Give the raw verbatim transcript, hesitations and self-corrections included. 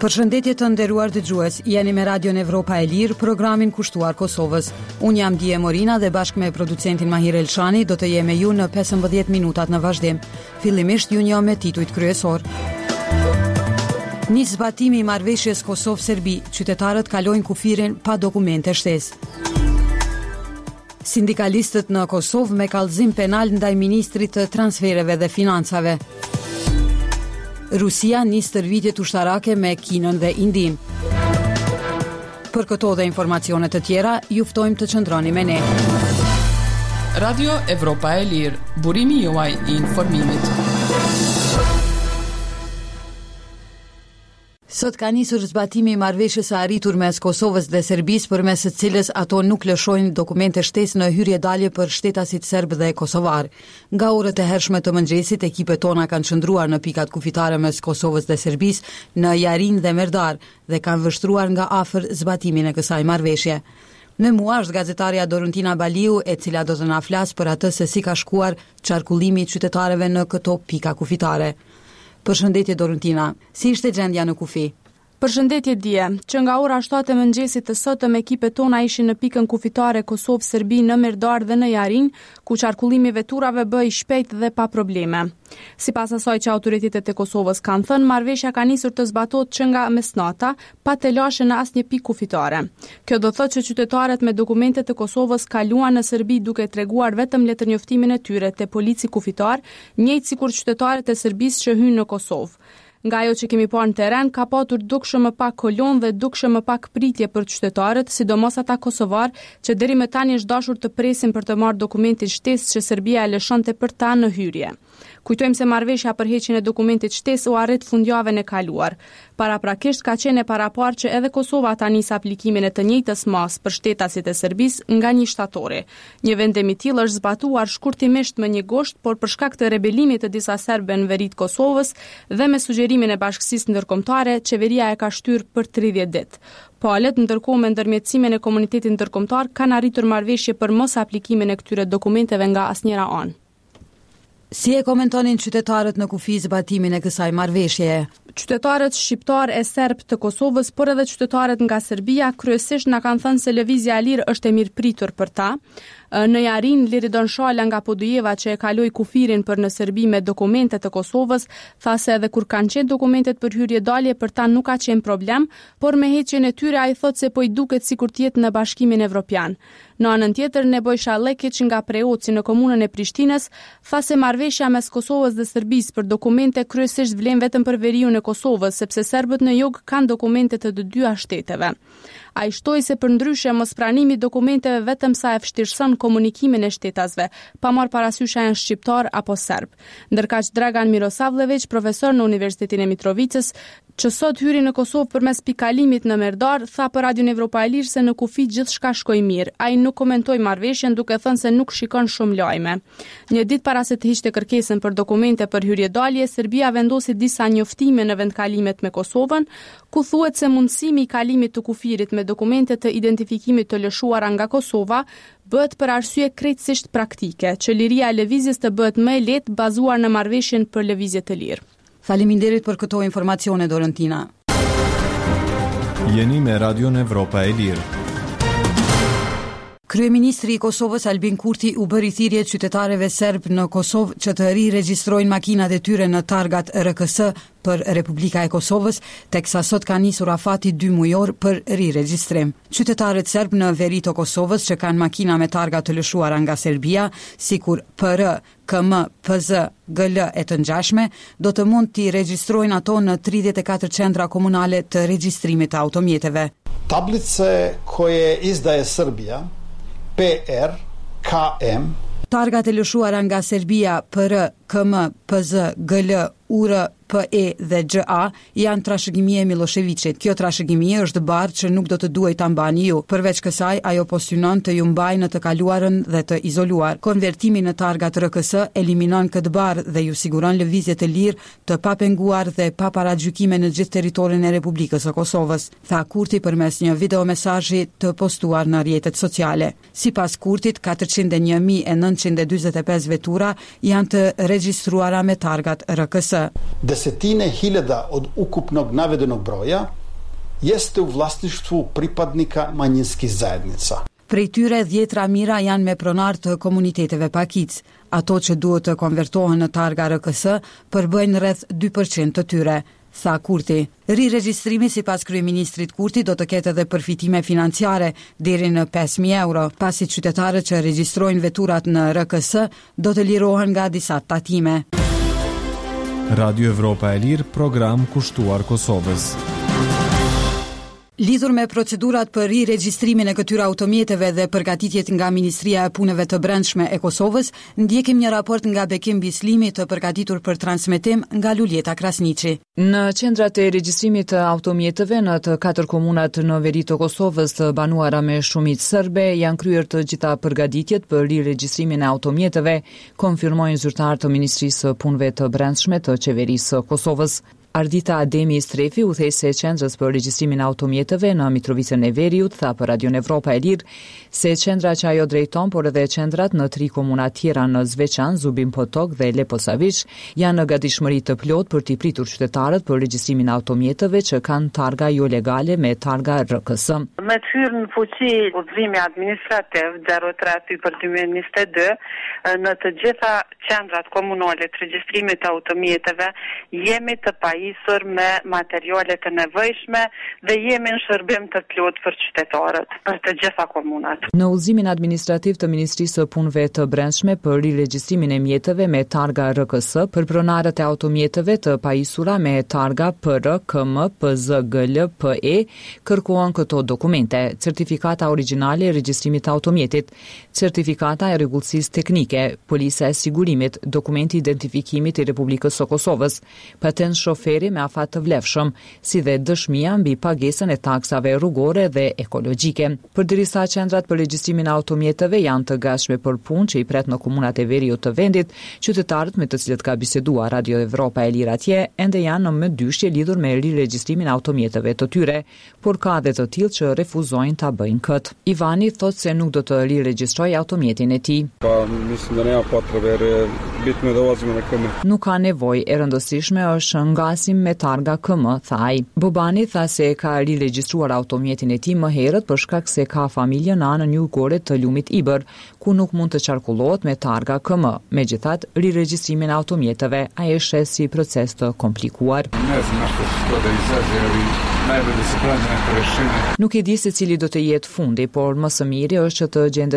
Përshëndetje të nderuar dëgjues, jeni me Radion Evropa e Lirë, programin kushtuar Kosovës. Unë jam Dije Morina dhe bashkë me producentin Mahir Elshani do të jemi ju në pesëmbëdhjetë minutat në vazhdim. Fillimisht ju njoh me titujt kryesor. Nis zbatimi i marrëveshjes Kosovë-Serbi, qytetarët kalojnë kufirin pa dokumente shtesë. Sindikalistët në Kosovë me kallëzim penal ndaj ministrit të transfereve dhe financave. Rusia nis stërvitje ushtarake me Kinën dhe Indin. Për këto dhe informacione të tjera, ju ftojmë të qëndroni me ne. Radio Evropa e Lirë, burimi juaj i informimit. Sot ka nisur zbatimi i marrëveshjes së arritur mes Kosovës dhe Serbisë, përmes së cilës ato nuk lëshojnë dokumente shtesë në hyrje-dalje për shtetasit serb dhe kosovar. Nga orët e hershme të mëngjesit, ekipet tona kanë qëndruar në pikat kufitare mes Kosovës dhe Serbisë në Jarin dhe Merdar dhe kanë vështruar nga afër zbatimin e kësaj marrëveshje. Me mua është gazetarja Dorontina Baliu, e cila do të na flas për atë se si ka shkuar qarkullimi i qytetarëve në këto pika kufitare. Përshëndetje Dorontina, si ishte gjendja në kufi? Përshëndetje Dije, që nga ora shtatë e mëngjesit të sotëm ekipet tona ishin në pikën kufitare Kosovë-Serbi në Merdar dhe në Jarin, ku qarkullimi i veturave bëhej shpejt dhe pa probleme. Sipas asaj që autoritetet e Kosovës kanë thënë, marrëveshja ka nisur të zbatohet që nga mesnata, pa të lashë në asnjë pikë kufitare. Kjo do thotë që qytetarët me dokumentet e Kosovës kaluan në Serbi duke treguar vetëm letërnjoftimin e tyre te polici kufitar, njëjtë sikur qytetarët e Serbisë që hynë në Kosovë. Nga ajo që kemi parë në terren, ka patur dukshë më pak kolon dhe dukshë më pak pritje për qytetarët, sidomos ata kosovar, që deri më tani është dashur të presin për të marrë dokumentin shtesë që Serbia e lëshonte për ta në hyrje. Kujtojmë se marrëveshja për heqjen e dokumentit shtesë u arrit fundjavën e kaluar. Paraprakisht ka qenë e paraparë që edhe Kosova ta nis aplikimin e të njëjtës masë për shtetasit e Serbisë nga një shtatori. Një vendim i tillë është zbatuar shkurtimisht më një gusht, por për shkak të rebelimit të disa serbë në veri të Kosovës dhe me sugjerimin e Bashkësisë Ndërkombëtare, qeveria e ka shtyr për tridhjetë ditë. Palët, ndërkohë me ndërmjetësimin e komunitetit ndërkombëtar, kanë arritur marrëveshje për mos aplikimin e këtyre dokumenteve nga asnjëra anë. Si e komentonin qytetarët në kufi zbatimin e kësaj marrëveshjeje? Qytetarët shqiptar e serb të Kosovës, por edhe qytetarët nga Serbia, kryesisht na kanë thënë se lëvizja e lirë është e mirëpritur për ta. Në Jarin, Liridon Shala nga Podujeva, që e kaloi kufirin për në Serbi me dokumentet të Kosovës, tha se edhe kur kanë qenë dokumentet për hyrje-dalje për ta nuk ka qenë problem, por me heqjen e tyre ai thotë se po i duket sikur të jetë në Bashkimin Evropian. Në anën tjetër, Nebojša Lekić nga Preoci në komunën e Prishtinës tha se marrëveshja mes Kosovës dhe Serbisë për dokumente kryesisht vlen vetëm për veriun e Kosovës, sepse serbët në jug kanë dokumente të të dyja shteteve. Ai shtoi se përndryshe mospranimi i dokumenteve vetëm sa e vështirëson komunikimin e shtetasve, pa marrë parasysh a janë shqiptar apo serb. Ndërkaq Dragan Mirosavljević, profesor në Universitetin e Mitrovicës, që sot hyri në Kosovë përmes pikalimit në Merdar, tha për Radion Evropa e Lirë se në kufi gjithçka shkoi mirë. Ai nuk komentoi marrëveshjen duke thënë se nuk shikon shumë lajme. Një ditë para se të hiqte kërkesën për dokumente për hyrje-dalje, Serbia vendosi disa njoftime në vendkalimet me Kosovën, ku thuhet se mundësimi i kalimit të kufirit me dokumente të identifikimit të lëshuara nga Kosova bëhet për arsye krejtësisht praktike, që liria e lëvizjes të bëhet më e lehtë bazuar në marrëveshjen për lëvizje të lirë. Faleminderit për këto informacione, Dorontina. Jeni me Radion Evropa e Lirë. Kryeministri i Kosovës Albin Kurti u bëri thirrje qytetarëve serb në Kosovë që të riregjistrojnë makinat e tyre në targat R K S për Republika e Kosovës, teksa sot ka nisur afati dy mujor për riregjistrim. Qytetarët serb në veri të Kosovës që kanë makina me targa të lëshuara nga Serbia, sikur P R, K M, P Z, G L e të ngjashme, do të mund t'i regjistrojnë ato në tridhjetë e katër qendra komunale të regjistrimit të automjeteve. Tablice koje izdaje Srbija, P R, K M, targat e lëshuara nga Serbia, P R, K M, P Z, G L, U R, P E dhe G A janë trashëgimie e Miloševićit. Kjo trashëgimie është barë që nuk do të duhej ta mbani ju. Përveç kësaj, ajo po synon të ju mbajë në të kaluarën dhe të izoluar. Konvertimi në targat R K S eliminon këtë barë dhe ju siguron lëvizje të lirë, të papenguar dhe pa paragjykime në gjithë territorin e Republikës së Kosovës, tha Kurti përmes një videomesazhi të postuar në rrjetet sociale. Sipas Kurtit, katërqind e një mijë e nëntëqind e dyzet e pesë vetura janë të riregjistruara me targat R K S. Desetine hiljada od ukupnog navedenog broja jeste u vlasništvu pripadnika manjinskih zajednica. Prej tyre dhjetra mira janë me pronar të komuniteteve pakic. Ato që duhet të konvertohen në targa R K S përbëjnë rreth dy përqind të tyre, tha Kurti. Riregjistrimi sipas kryeministrit Kurti do të ketë edhe përfitime financiare deri në pesë mijë euro, pasi qytetarët që regjistrojnë veturat në R K S do të lirohen nga disa tatime. Radio Evropa e Lirë, program kushtuar Kosovës. Lidhur me procedurat për riregjistrimin e këtyre automjeteve dhe përgatitjet nga Ministria e Punëve të Brendshme e Kosovës, ndjekim një raport nga Bekim Bislimi të përgatitur për transmetim nga Luljeta Krasniqi. Në qendrat e regjistrimit të automjeteve në të katër komunat në veri të Kosovës të banuara me shumicë serbe janë kryer të gjitha përgatitjet për riregjistrimin e automjeteve, konfirmojnë zyrtarë të Ministrisë së Punëve të Brendshme të Qeverisë së Kosovës. Ardita Ademi Strefi, udhëheqëse e qendrës për regjistrimin e automjeteve në Mitrovicën e Veriut, tha për Radio Evropa e Lirë se qendra që ajo drejton, por edhe qendrat në tri komuna tjera në Zveçan, Zubin Potok dhe Leposavić janë në gatishmëri të plot për t'i pritur qytetarët për regjistrimin e automjeteve që kanë targa jo legale me targa R K S. Me të hyrë në fuqi udhëzimi administrativ zero tre për dy mijë e njëzet e dy, në të gjitha qendrat komunale të regjistrimit të automjeteve jemi të pajisur me materiale të nevojshme dhe jemi në shërbim të plot për qytetarët, për të gjitha komunat. Në udhëzimin administrativ të Ministrisë së Punëve të Brendshme për riregjistrimin e mjeteve me targa R K S për pronarët e automjeteve të pajisura me targa P R, K M, P Z G L, P E, kërkohen këto dokumente: certifikata origjinale e regjistrimit të automjetit, certifikata e rregullsisë teknike, polisa e sigurimit, dokumenti i identifikimit i Republikës së Kosovës, patent shoferi me afat të vlefshëm, si dhe dëshmia mbi pagesën e taksave rrugore dhe ekologjike. Përderisa qendrat për regjistrimin e automjeteve janë të gatshme për punë që i pret në komunat e veriut të vendit, qytetarët me të cilët ka biseduar Radio Evropa e Lirë atje ende janë në mendyshje lidhur me riregjistrimin e automjeteve të tyre, por ka edhe të tillë që refuzojnë ta bëjnë këtë. Ivani thotë se nuk do të riregjistrojë automjetin e tij. Pa, mislim da nema potrebe, jer bitno je da vozimo na K M. Nuk ka nevojë, e rëndësishme është ngasim me targa K M, tha ai. Bobani tha se ka riregjistruar automjetin e tij më herët për shkak se ka familje në anën jugore të lumit Ibër, ku nuk mund të qarkullohet me targa K M. Megjithatë, riregjistrimin e automjeteve ai e sheh si proces të komplikuar. Nuk e di se cili do të jetë fundi, por më së miri është që të gjendet